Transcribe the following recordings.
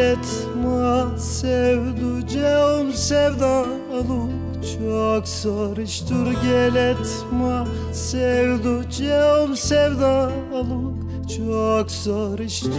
etme sevducağım sevdalık çok zor iştir gel etme sevducağım sevdalık çok zor iştir.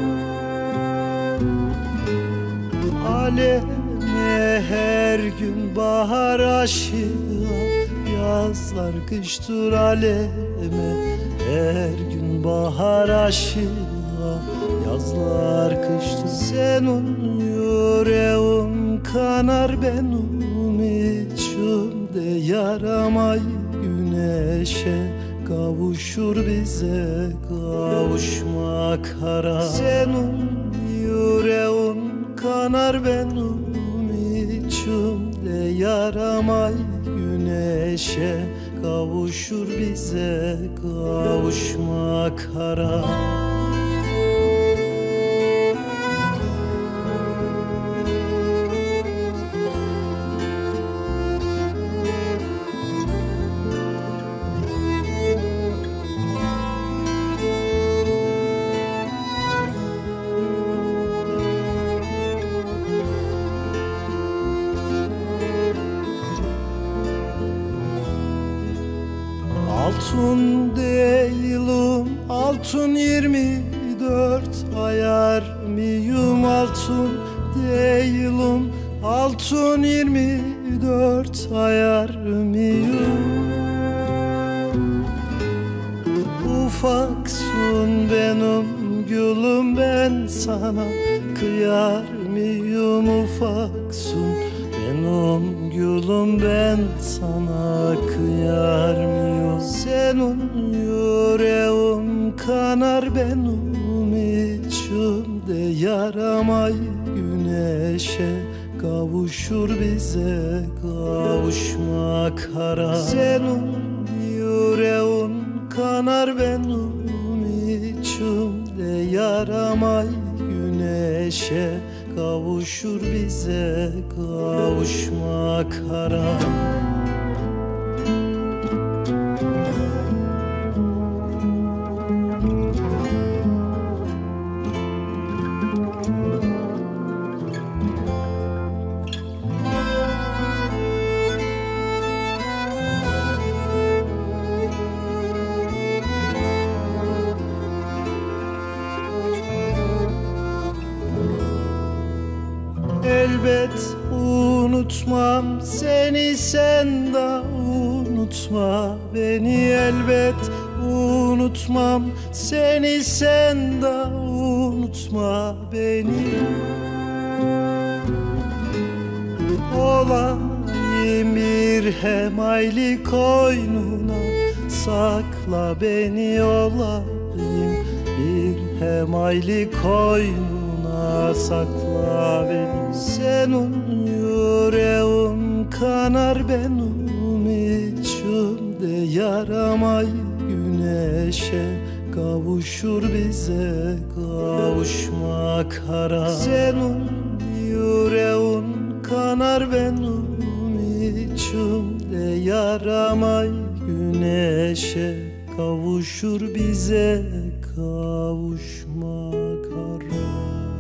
Aleme her gün bahar aşığı yazlar kıştır aleme her gün bahar aşığı yazlar kıştır. Senin yüreğin kanar benim içimde yaramay güneşe kavuşur bize kavuşmak haram. Senin yüreğin kanar benim içimde yaramay güneşe kavuşur bize kavuşmak haram. Altın değilim, altın 24 ayar mıyım? Altın değilim, altın 24 ayar mıyım? Ufaksın benim gülüm ben sana kıyar mıyım? Ufaksın benim gülüm ben sana kıyar mıyım? Senin yüreğin kanar benim içimde yaramay güneşe kavuşur bize kavuşmak haram. Senin yüreğin kanar benim içimde yaramay güneşe kavuşur bize kavuşmak haram. Elbet unutmam seni sen de unutma beni. Elbet unutmam seni sen de unutma beni. Olayım bir hemayli koynuna sakla beni. Olayım bir hemayli koynuna sakla beni. Senin yüreğin kanar benim içimde yaramay güneşe kavuşur bize kavuşmak haram. Senin yüreğin kanar benim içimde yaramay güneşe kavuşur bize kavuşmak haram.